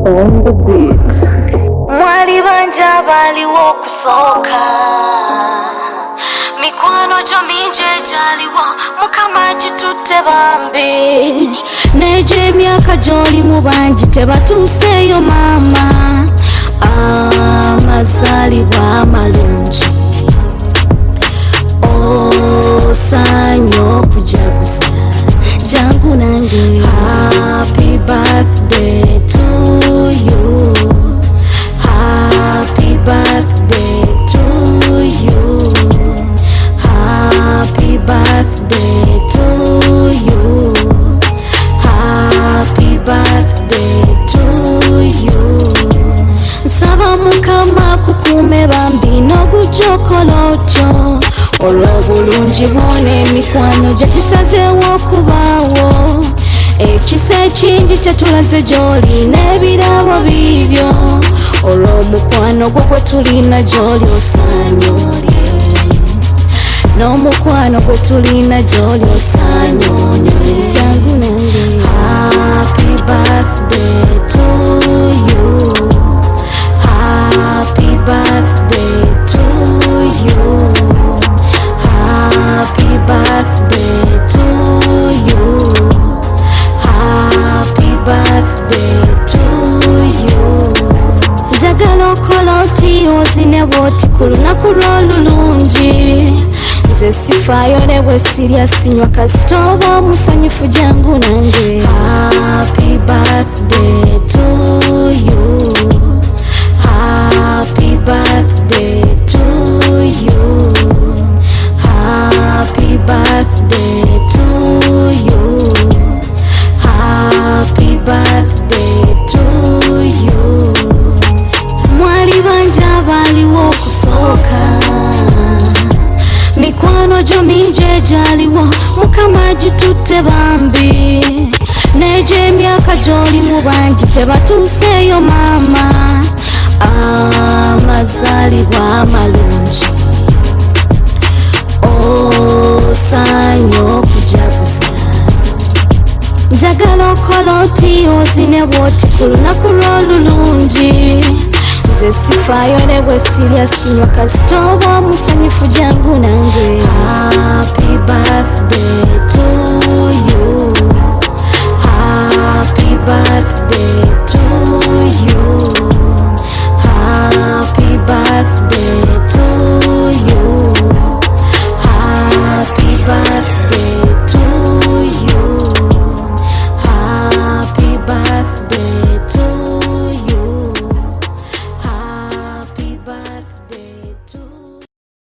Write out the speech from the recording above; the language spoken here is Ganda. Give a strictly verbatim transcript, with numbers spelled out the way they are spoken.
on the beat. Mwali banja baliwo kusoka mikwano jo minje jaliwo mukama jitutte bambi neje emyaka joli mu banji tebatuuseyo mama amazaalibwa amalungi osanyo okujaguza jangu nange happy birthday to you. Happy birthday to you. Happy birthday to you. Happy birthday to you. Nsaba mukama kukume bambi n'ogujokola otyo olw'obulungi bw'ona emikwano gye gisazeewo okubaawo ekisa ekingi kye tulaze gy'oli n'ebirabo biibyo olw'omukwano gwo gwe tulina gy'oli osaanye olye n'omukwano gwe tulina gy'oli osaanye onywe jangu nange happy birthday to you. Happy birthday to you. Happy birthday to you. Happy birthday to you. Njagala okola oti ozine bw'oti ku lunaku lw'olulungi nze sifaayo ne bwe sirya sinywa kasita oba omusanyufu jangu nange happy birthday to you. Happy birthday to you. Happy birthday to you. Happy birthday to you. Mwali banja baliwo okusooka mikwano gyo mingi gyaliwo mukama gitutte bambi neje emyaka gy'oli mu banji tebatuuseyo mama amazaalibwa amalungi osaanye okujaguza njagala okola oti ozine bw'oti ku lunaku lw'olulungi nze sifaayo ne bwe sirya sinywa kasita oba omusanyufu jangu nange happy birthday to you. Happy birthday